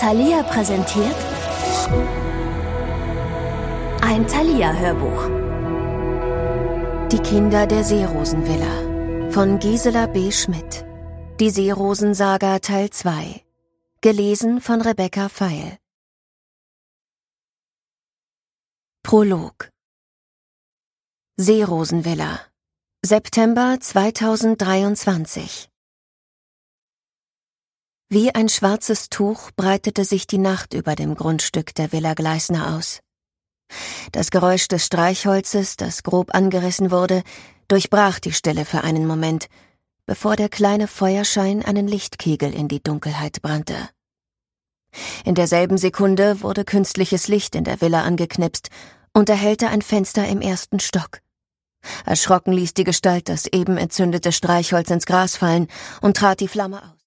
Thalia präsentiert ein Thalia-Hörbuch. Die Kinder der Seerosenvilla von Gisela B. Schmidt. Die Seerosensaga Teil 2. Gelesen von Rebecca Feil. Prolog. Seerosenvilla. September 2023. Wie ein schwarzes Tuch breitete sich die Nacht über dem Grundstück der Villa Gleisner aus. Das Geräusch des Streichholzes, das grob angerissen wurde, durchbrach die Stille für einen Moment, bevor der kleine Feuerschein einen Lichtkegel in die Dunkelheit brannte. In derselben Sekunde wurde künstliches Licht in der Villa angeknipst und erhellte ein Fenster im 1. Stock. Erschrocken ließ die Gestalt das eben entzündete Streichholz ins Gras fallen und trat die Flamme aus.